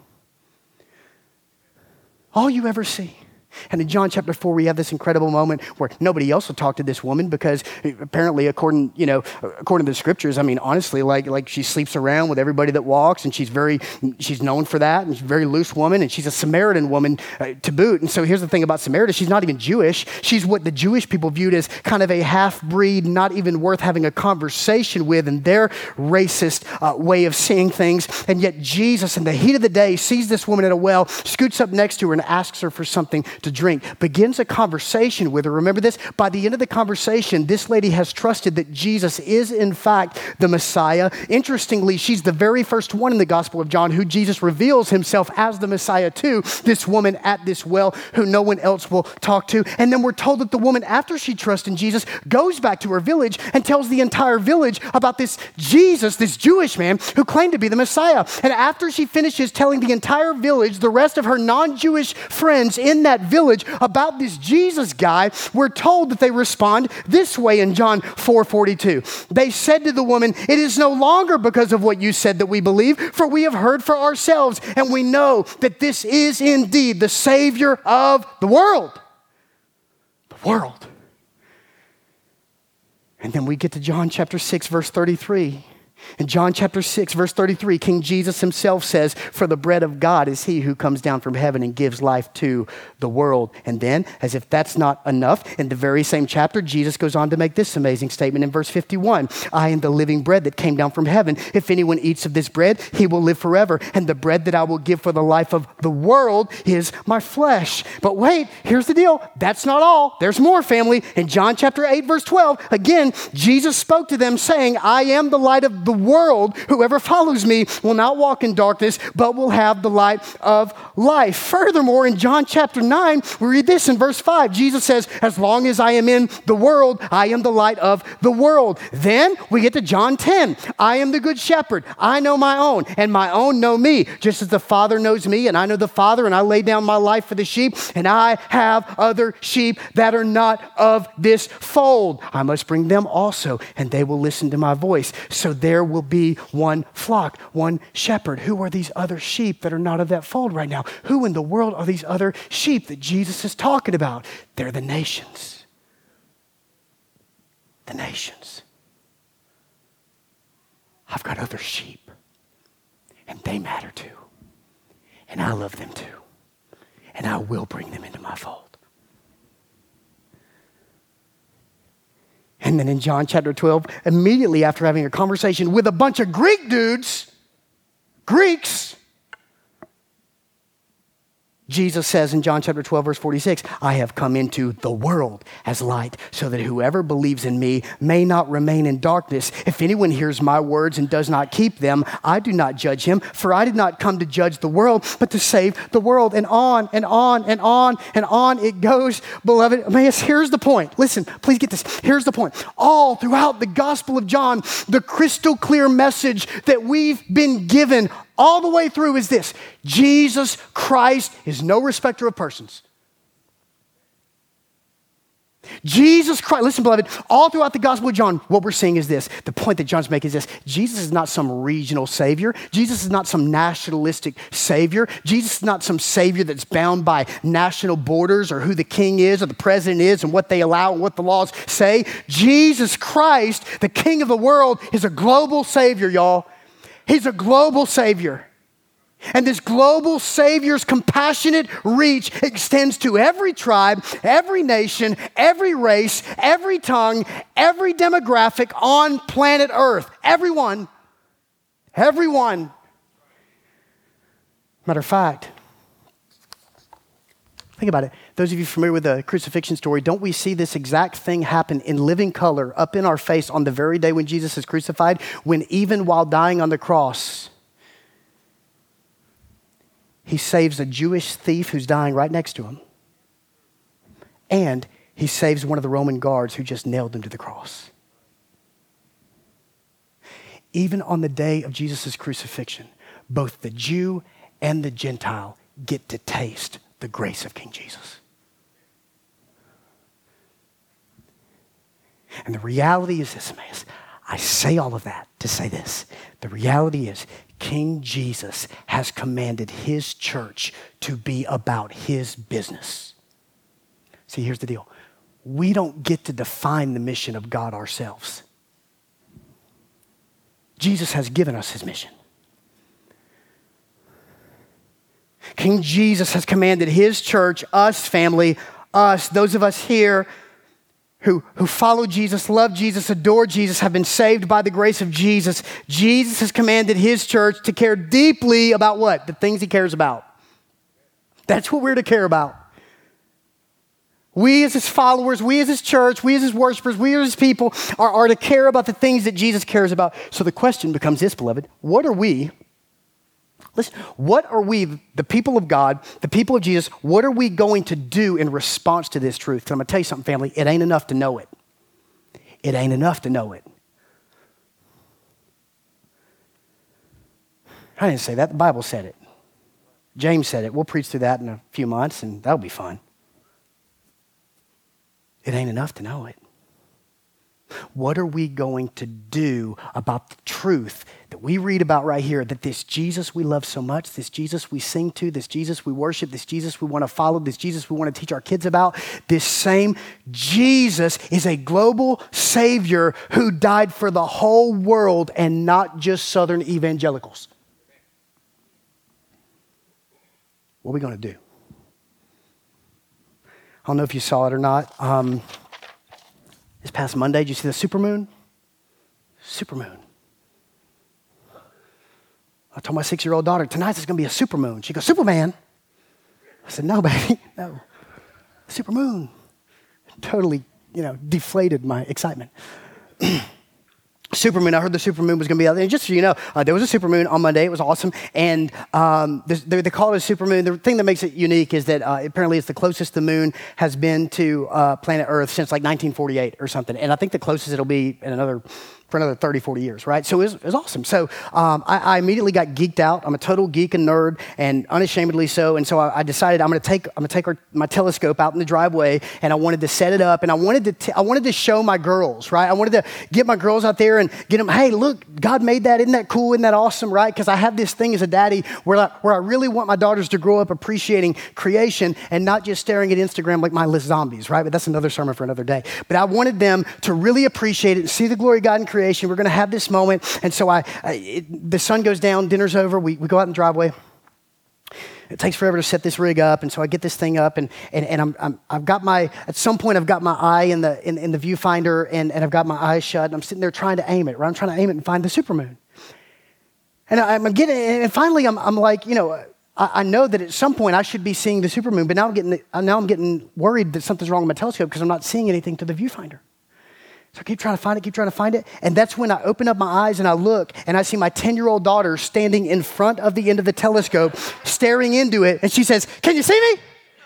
All you ever see. And in John chapter 4, we have this incredible moment where nobody else will talk to this woman because apparently, according to the scriptures, I mean, honestly, like she sleeps around with everybody that walks, and she's known for that, and she's a very loose woman, and she's a Samaritan woman to boot. And so here's the thing about Samaria, she's not even Jewish. She's what the Jewish people viewed as kind of a half-breed, not even worth having a conversation with in their racist way of seeing things. And yet Jesus, in the heat of the day, sees this woman at a well, scoots up next to her and asks her for something to drink, begins a conversation with her. Remember this? By the end of the conversation, this lady has trusted that Jesus is in fact the Messiah. Interestingly, she's the very first one in the Gospel of John who Jesus reveals himself as the Messiah to, this woman at this well who no one else will talk to. And then we're told that the woman, after she trusts in Jesus, goes back to her village and tells the entire village about this Jesus, this Jewish man who claimed to be the Messiah. And after she finishes telling the entire village, the rest of her non-Jewish friends in that village about this Jesus guy, we're told that they respond this way in John 4:42. They said to the woman, it is no longer because of what you said that we believe, for we have heard for ourselves, and we know that this is indeed the Savior of the world. The world. And then we get to John chapter 6, verse 33. In John chapter 6, verse 33, King Jesus himself says, for the bread of God is he who comes down from heaven and gives life to the world. And then, as if that's not enough, in the very same chapter, Jesus goes on to make this amazing statement in verse 51. I am the living bread that came down from heaven. If anyone eats of this bread, he will live forever. And the bread that I will give for the life of the world is my flesh. But wait, here's the deal. That's not all. There's more, family. In John chapter 8, verse 12, again, Jesus spoke to them saying, I am the light of the world. Whoever follows me will not walk in darkness, but will have the light of life. Furthermore, in John chapter 9, we read this in verse 5. Jesus says, as long as I am in the world, I am the light of the world. Then we get to John 10. I am the good shepherd. I know my own, and my own know me, just as the Father knows me, and I know the Father, and I lay down my life for the sheep, and I have other sheep that are not of this fold. I must bring them also, and they will listen to my voice. So there will be one flock, one shepherd. Who are these other sheep that are not of that fold right now? Who in the world are these other sheep that Jesus is talking about? They're the nations. The nations. I've got other sheep, and they matter too. And I love them too. And I will bring them into my fold. And then in John chapter 12, immediately after having a conversation with a bunch of Greeks, Jesus says in John chapter 12, verse 46, I have come into the world as light so that whoever believes in me may not remain in darkness. If anyone hears my words and does not keep them, I do not judge him, for I did not come to judge the world, but to save the world. And on and on and on and on it goes, beloved. Here's the point. Listen, please get this. Here's the point. All throughout the Gospel of John, the crystal clear message that we've been given all the way through is this: Jesus Christ is no respecter of persons. Jesus Christ, listen, beloved, all throughout the Gospel of John, what we're seeing is this. The point that John's making is this: Jesus is not some regional savior. Jesus is not some nationalistic savior. Jesus is not some savior that's bound by national borders or who the king is or the president is and what they allow and what the laws say. Jesus Christ, the King of the world, is a global savior, y'all. He's a global savior. And this global Savior's compassionate reach extends to every tribe, every nation, every race, every tongue, every demographic on planet Earth. Everyone. Everyone. Matter of fact, think about it. Those of you familiar with the crucifixion story, don't we see this exact thing happen in living color up in our face on the very day when Jesus is crucified, when even while dying on the cross, he saves a Jewish thief who's dying right next to him. And he saves one of the Roman guards who just nailed him to the cross. Even on the day of Jesus' crucifixion, both the Jew and the Gentile get to taste the grace of King Jesus. And the reality is this, Emmaus. I say all of that to say this. The reality is King Jesus has commanded his church to be about his business. See, here's the deal. We don't get to define the mission of God ourselves. Jesus has given us his mission. King Jesus has commanded his church, us family, us, those of us here who follow Jesus, love Jesus, adore Jesus, have been saved by the grace of Jesus. Jesus has commanded his church to care deeply about what? The things he cares about. That's what we're to care about. We as his followers, we as his church, we as his worshipers, we as his people are to care about the things that Jesus cares about. So the question becomes this, beloved. What are we, the people of God, the people of Jesus, what are we going to do in response to this truth? 'Cause I'm going to tell you something, family. It ain't enough to know it. It ain't enough to know it. I didn't say that. The Bible said it. James said it. We'll preach through that in a few months, and that'll be fun. It ain't enough to know it. What are we going to do about the truth that we read about right here, that this Jesus we love so much, this Jesus we sing to, this Jesus we worship, this Jesus we want to follow, this Jesus we want to teach our kids about, this same Jesus is a global Savior who died for the whole world and not just Southern evangelicals. What are we going to do? I don't know if you saw it or not. This past Monday, did you see the supermoon? Supermoon. I told my 6-year-old daughter, tonight's is going to be a supermoon. She goes, Superman? I said, no, baby, no. Supermoon. Totally, deflated my excitement. Supermoon, I heard the supermoon was going to be out there. And just so you know, there was a supermoon on Monday. It was awesome. And they call it a supermoon. The thing that makes it unique is that apparently it's the closest the moon has been to planet Earth since like 1948 or something. And I think the closest it'll be for another 30, 40 years, right? So it was awesome. So I immediately got geeked out. I'm a total geek and nerd, and unashamedly so. And so I decided I'm going to take my telescope out in the driveway, and I wanted to set it up, and I wanted to show my girls, right? I wanted to get my girls out there and get them, hey, look, God made that. Isn't that cool? Isn't that awesome, right? Because I have this thing as a daddy where I really want my daughters to grow up appreciating creation and not just staring at Instagram like mindless zombies, right? But that's another sermon for another day. But I wanted them to really appreciate it and see the glory of God in creation. We're going to have this moment. And so the sun goes down, dinner's over, we go out in the driveway. It takes forever to set this rig up, and so I get this thing up, and I've got at some point I've got my eye in the viewfinder, and I've got my eyes shut, and I'm sitting there trying to aim it, right? I'm trying to aim it and find the supermoon. And I'm getting, and finally I'm like, I know that at some point I should be seeing the supermoon, but now I'm getting worried that something's wrong with my telescope because I'm not seeing anything to the viewfinder. So I keep trying to find it. And that's when I open up my eyes and I look and I see my 10-year-old daughter standing in front of the end of the telescope, staring into it. And she says, "Can you see me?"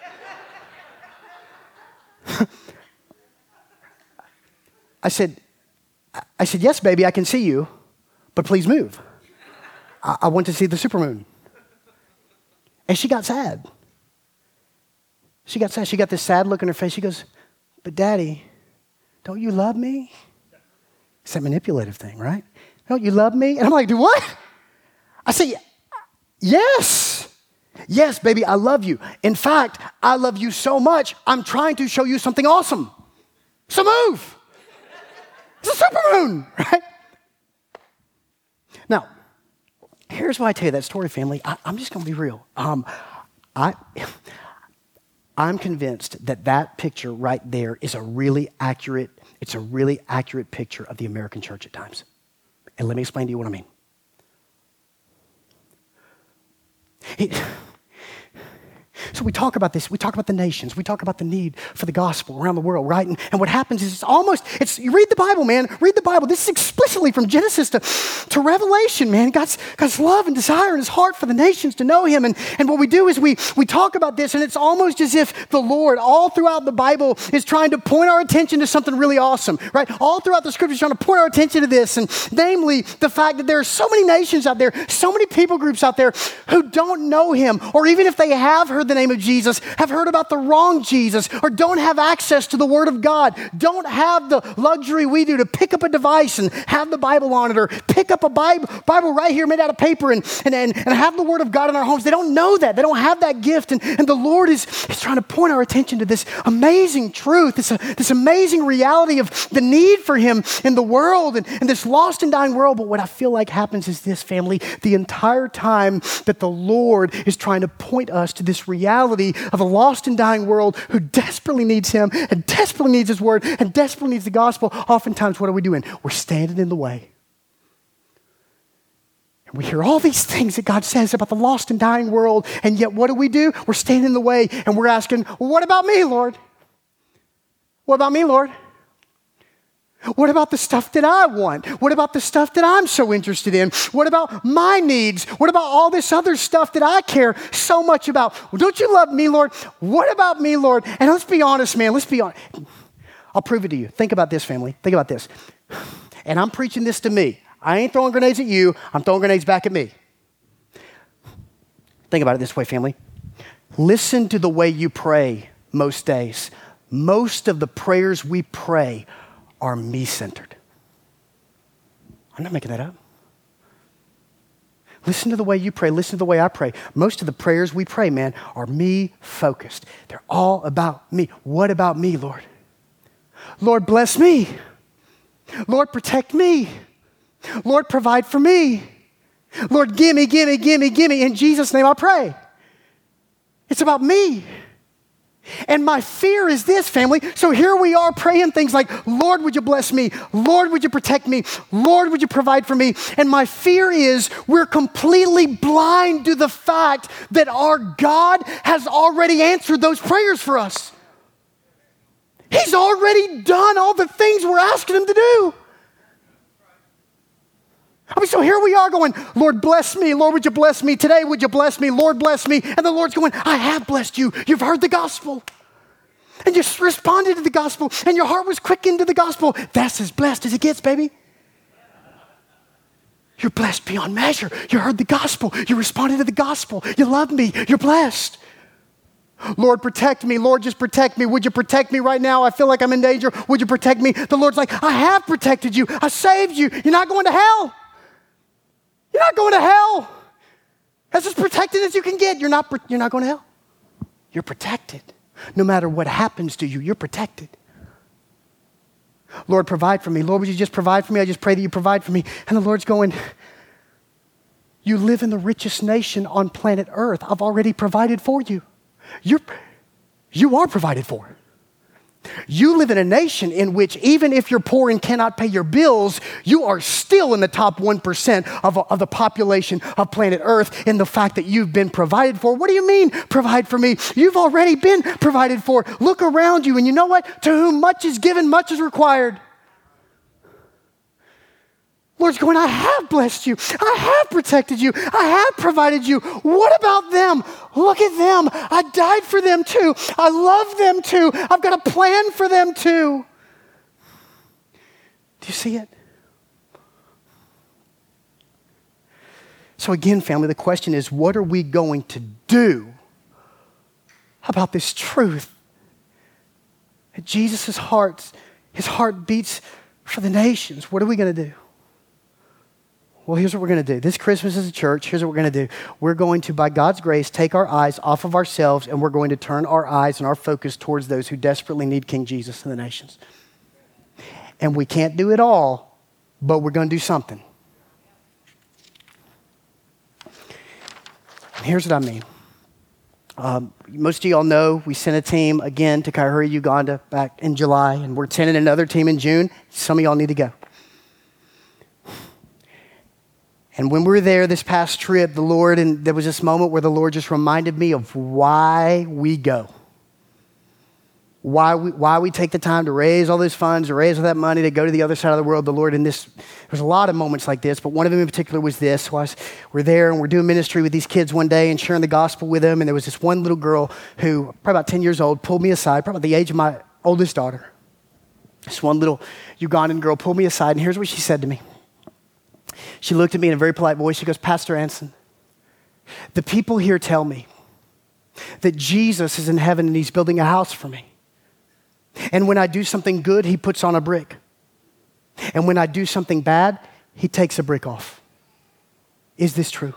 I said, "Yes, baby, I can see you, but please move. I want to see the supermoon." And she got sad. She got this sad look on her face. She goes, "But Daddy, don't you love me?" It's that manipulative thing, right? "Don't you love me?" And I'm like, "Do what?" I say, "Yes. Yes, baby, I love you. In fact, I love you so much, I'm trying to show you something awesome. So move." It's a supermoon, right? Now, here's why I tell you that story, family. I'm just going to be real. I'm convinced that that picture right there is a really accurate picture of the American church at times. And let me explain to you what I mean. So we talk about this, we talk about the nations, we talk about the need for the gospel around the world, right? And what happens is you read the Bible, man, read the Bible. This is explicitly from Genesis to Revelation, man. God's love and desire in his heart for the nations to know him. And what we do is we talk about this, and it's almost as if the Lord, all throughout the Bible, is trying to point our attention to something really awesome, right? All throughout the scriptures, trying to point our attention to this, and namely the fact that there are so many nations out there, so many people groups out there who don't know him, or even if they have heard the name of Jesus, have heard about the wrong Jesus, or don't have access to the Word of God, don't have the luxury we do to pick up a device and have the Bible on it, or pick up a Bible right here made out of paper and have the Word of God in our homes. They don't know that. They don't have that gift. And the Lord is trying to point our attention to this amazing truth, this amazing reality of the need for him in the world and this lost and dying world. But what I feel like happens is this, family, the entire time that the Lord is trying to point us to this reality of a lost and dying world who desperately needs him and desperately needs his word and desperately needs the gospel, oftentimes what are we doing? We're standing in the way. And we hear all these things that God says about the lost and dying world, and yet what do? We're standing in the way, and we're asking, well, what about me, Lord? What about me, Lord? What about the stuff that I want? What about the stuff that I'm so interested in? What about my needs? What about all this other stuff that I care so much about? Well, don't you love me, Lord? What about me, Lord? And let's be honest, man. Let's be honest. I'll prove it to you. Think about this, family. Think about this. And I'm preaching this to me. I ain't throwing grenades at you. I'm throwing grenades back at me. Think about it this way, family. Listen to the way you pray most days. Most of the prayers we pray are me-centered. I'm not making that up. Listen to the way you pray. Listen to the way I pray. Most of the prayers we pray, man, are me-focused. They're all about me. What about me, Lord? Lord, bless me. Lord, protect me. Lord, provide for me. Lord, gimme. In Jesus' name I pray. It's about me. And my fear is this, family. So here we are praying things like, Lord, would you bless me? Lord, would you protect me? Lord, would you provide for me? And my fear is we're completely blind to the fact that our God has already answered those prayers for us. He's already done all the things we're asking him to do. I mean, so here we are going, Lord, bless me. Lord, would you bless me? Today, would you bless me? Lord, bless me. And the Lord's going, I have blessed you. You've heard the gospel. And you responded to the gospel. And your heart was quickened to the gospel. That's as blessed as it gets, baby. You're blessed beyond measure. You heard the gospel. You responded to the gospel. You love me. You're blessed. Lord, protect me. Lord, just protect me. Would you protect me right now? I feel like I'm in danger. Would you protect me? The Lord's like, I have protected you. I saved you. You're not going to hell. You're not going to hell. That's as protected as you can get. You're not going to hell. You're protected. No matter what happens to you, you're protected. Lord, provide for me. Lord, would you just provide for me? I just pray that you provide for me. And the Lord's going, you live in the richest nation on planet Earth. I've already provided for you. You are provided for. You live in a nation in which even if you're poor and cannot pay your bills, you are still in the top 1% of the population of planet Earth in the fact that you've been provided for. What do you mean, provide for me? You've already been provided for. Look around you, and you know what? To whom much is given, much is required. Lord's going, I have blessed you. I have protected you. I have provided you. What about them? Look at them. I died for them too. I love them too. I've got a plan for them too. Do you see it? So again, family, the question is, what are we going to do about this truth? That Jesus' heart, his heart beats for the nations. What are we going to do? Well, here's what we're going to do. This Christmas as a church, here's what we're going to do. We're going to, by God's grace, take our eyes off of ourselves, and we're going to turn our eyes and our focus towards those who desperately need King Jesus in the nations. And we can't do it all, but we're going to do something. Here's what I mean. Most of y'all know we sent a team again to Kaihura, Uganda back in July, and we're sending another team in June. Some of y'all need to go. And when we were there this past trip, there was this moment where the Lord just reminded me of why we go. Why we take the time to raise all those funds, to raise all that money, to go to the other side of the world. The Lord there's a lot of moments like this, but one of them in particular was this. We're there and we're doing ministry with these kids one day and sharing the gospel with them. And there was this one little girl who, probably about 10 years old, pulled me aside, probably the age of my oldest daughter. This one little Ugandan girl pulled me aside, and here's what she said to me. She looked at me in a very polite voice. She goes, Pastor Anson, the people here tell me that Jesus is in heaven and he's building a house for me. And when I do something good, he puts on a brick. And when I do something bad, he takes a brick off. Is this true?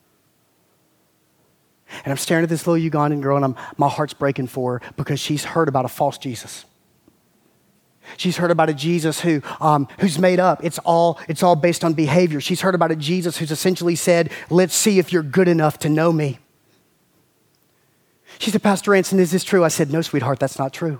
And I'm staring at this little Ugandan girl, and my heart's breaking for her because she's heard about a false Jesus. She's heard about a Jesus who's made up. It's all based on behavior. She's heard about a Jesus who's essentially said, let's see if you're good enough to know me. She said, Pastor Anson, is this true? I said, no, sweetheart, that's not true.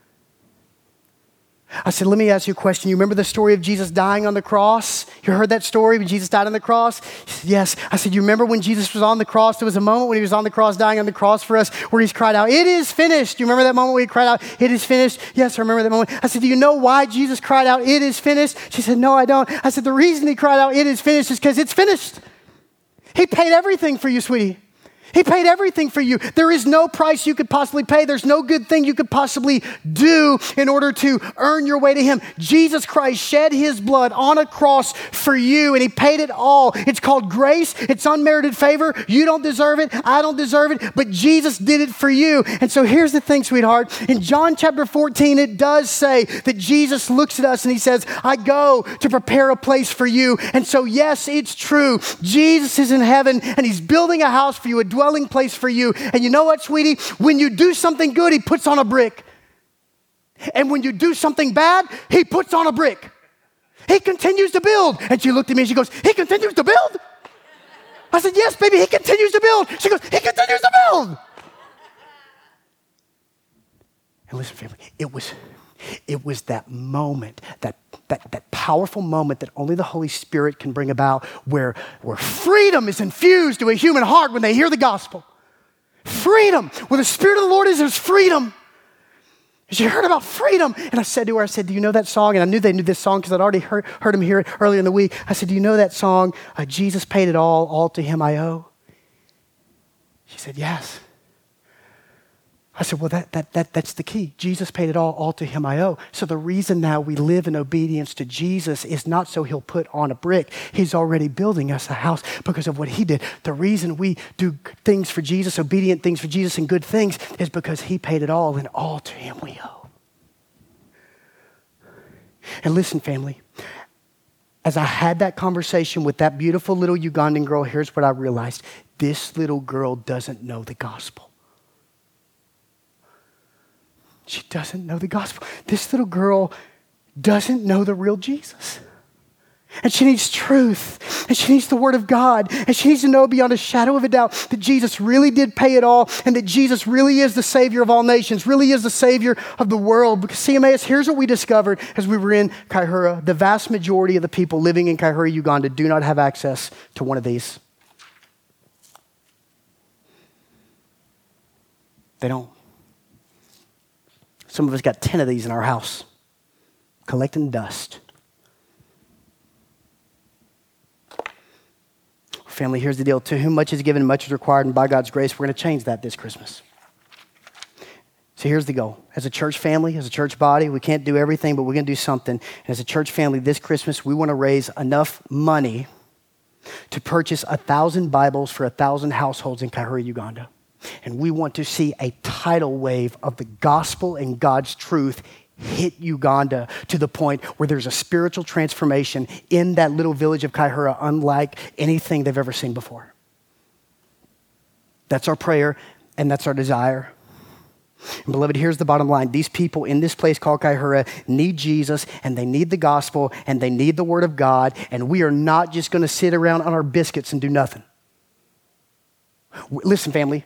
I said, let me ask you a question. You remember the story of Jesus dying on the cross? You heard that story when Jesus died on the cross? She said, yes. I said, you remember when Jesus was on the cross? There was a moment when he was on the cross, dying on the cross for us, where he's cried out, it is finished. Do you remember that moment where he cried out, it is finished? Yes, I remember that moment. I said, do you know why Jesus cried out, it is finished? She said, no, I don't. I said, the reason he cried out, it is finished, is because it's finished. He paid everything for you, sweetie. He paid everything for you. There is no price you could possibly pay. There's no good thing you could possibly do in order to earn your way to him. Jesus Christ shed his blood on a cross for you, and he paid it all. It's called grace. It's unmerited favor. You don't deserve it. I don't deserve it, but Jesus did it for you. And so here's the thing, sweetheart. In John chapter 14, it does say that Jesus looks at us and he says, I go to prepare a place for you. And so yes, it's true. Jesus is in heaven and he's building a house for you, a dwelling place for you. And you know what, sweetie? When you do something good, he puts on a brick. And when you do something bad, he puts on a brick. He continues to build. And she looked at me and she goes, he continues to build? I said, yes, baby, he continues to build. She goes, he continues to build. And listen, family, it was that moment, that powerful moment that only the Holy Spirit can bring about, where freedom is infused to a human heart when they hear the gospel. Freedom. Where the Spirit of the Lord is, there's freedom. She heard about freedom. And I said to her, do you know that song? And I knew they knew this song because I'd already heard him hear it earlier in the week. I said, do you know that song, Jesus paid it all to him I owe? She said, yes. I said, well, that's the key. Jesus paid it all to him I owe. So the reason now we live in obedience to Jesus is not so he'll put on a brick. He's already building us a house because of what he did. The reason we do things for Jesus, obedient things for Jesus and good things, is because he paid it all, and all to him we owe. And listen, family, as I had that conversation with that beautiful little Ugandan girl, here's what I realized. This little girl doesn't know the gospel. She doesn't know the gospel. This little girl doesn't know the real Jesus. And she needs truth. And she needs the word of God. And she needs to know beyond a shadow of a doubt that Jesus really did pay it all, and that Jesus really is the Savior of all nations, really is the Savior of the world. Because CMAS, here's what we discovered as we were in Kaihura. The vast majority of the people living in Kaihura, Uganda do not have access to one of these. They don't. Some of us got 10 of these in our house, collecting dust. Family, here's the deal. To whom much is given, much is required, and by God's grace, we're going to change that this Christmas. So here's the goal. As a church family, as a church body, we can't do everything, but we're going to do something. And as a church family, this Christmas, we want to raise enough money to purchase 1,000 Bibles for 1,000 households in Kaihura, Uganda. And we want to see a tidal wave of the gospel and God's truth hit Uganda to the point where there's a spiritual transformation in that little village of Kaihura unlike anything they've ever seen before. That's our prayer, and that's our desire. And beloved, here's the bottom line. These people in this place called Kaihura need Jesus, and they need the gospel, and they need the word of God, and we are not just going to sit around on our biscuits and do nothing. Listen, family,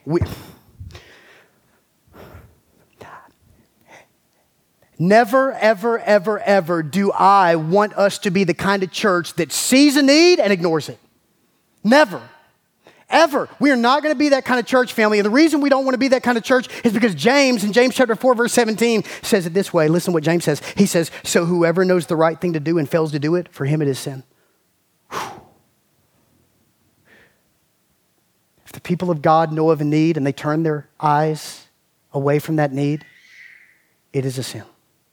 never, ever, ever, ever do I want us to be the kind of church that sees a need and ignores it. Never. Ever. We are not going to be that kind of church, family. And the reason we don't want to be that kind of church is because James, in James chapter 4, verse 17, says it this way. Listen to what James says. He says, so whoever knows the right thing to do and fails to do it, for him it is sin. Whew. If the people of God know of a need and they turn their eyes away from that need, it is a sin.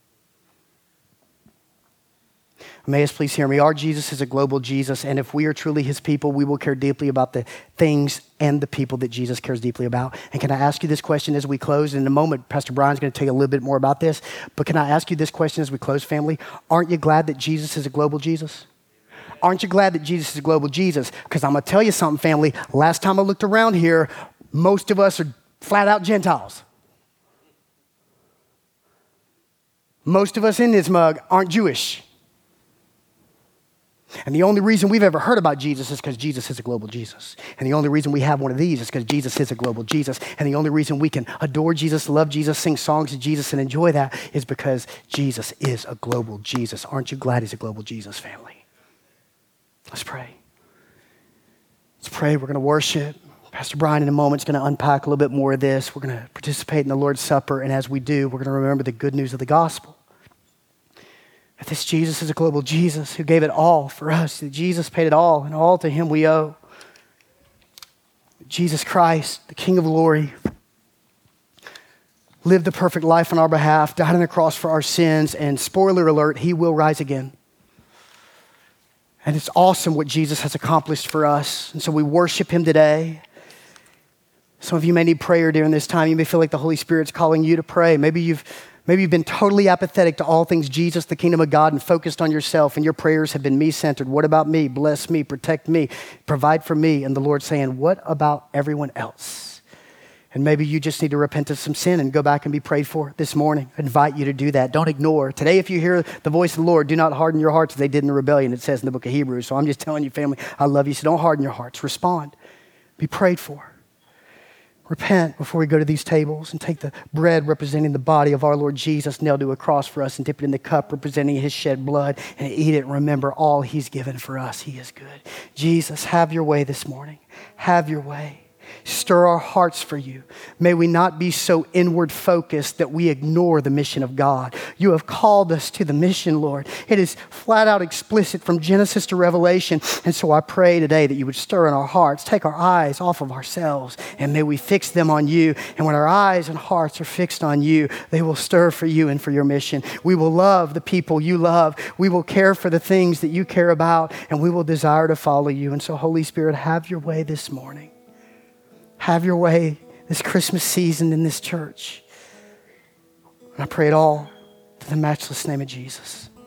Emmaus, please hear me. Our Jesus is a global Jesus, and if we are truly his people, we will care deeply about the things and the people that Jesus cares deeply about. And can I ask you this question as we close? In a moment, Pastor Brian's going to tell you a little bit more about this, but can I ask you this question as we close, family? Aren't you glad that Jesus is a global Jesus? Aren't you glad that Jesus is a global Jesus? Because I'm going to tell you something, family. Last time I looked around here, most of us are flat out Gentiles. Most of us in this mug aren't Jewish. And the only reason we've ever heard about Jesus is because Jesus is a global Jesus. And the only reason we have one of these is because Jesus is a global Jesus. And the only reason we can adore Jesus, love Jesus, sing songs to Jesus, and enjoy that is because Jesus is a global Jesus. Aren't you glad he's a global Jesus, family? Let's pray. Let's pray. We're going to worship. Pastor Brian in a moment is going to unpack a little bit more of this. We're going to participate in the Lord's Supper. And as we do, we're going to remember the good news of the gospel. That this Jesus is a global Jesus who gave it all for us. That Jesus paid it all, and all to him we owe. Jesus Christ, the King of glory, lived the perfect life on our behalf, died on the cross for our sins, and spoiler alert, he will rise again. And it's awesome what Jesus has accomplished for us. And so we worship him today. Some of you may need prayer during this time. You may feel like the Holy Spirit's calling you to pray. Maybe you've been totally apathetic to all things Jesus, the kingdom of God, and focused on yourself, and your prayers have been me-centered. What about me? Bless me, protect me, provide for me. And the Lord's saying, what about everyone else? And maybe you just need to repent of some sin and go back and be prayed for this morning. I invite you to do that. Don't ignore. Today, if you hear the voice of the Lord, do not harden your hearts as they did in the rebellion, it says in the book of Hebrews. So I'm just telling you, family, I love you, so don't harden your hearts. Respond. Be prayed for. Repent before we go to these tables and take the bread representing the body of our Lord Jesus nailed to a cross for us and dip it in the cup representing his shed blood and eat it and remember all he's given for us. He is good. Jesus, have your way this morning. Have your way. Stir our hearts for you. May we not be so inward focused that we ignore the mission of God. You have called us to the mission, Lord. It is flat out explicit from Genesis to Revelation. And so I pray today that you would stir in our hearts, take our eyes off of ourselves, and may we fix them on you. And when our eyes and hearts are fixed on you, they will stir for you and for your mission. We will love the people you love. We will care for the things that you care about, and we will desire to follow you. And so, Holy Spirit, have your way this morning. Have your way this Christmas season in this church. And I pray it all in the matchless name of Jesus.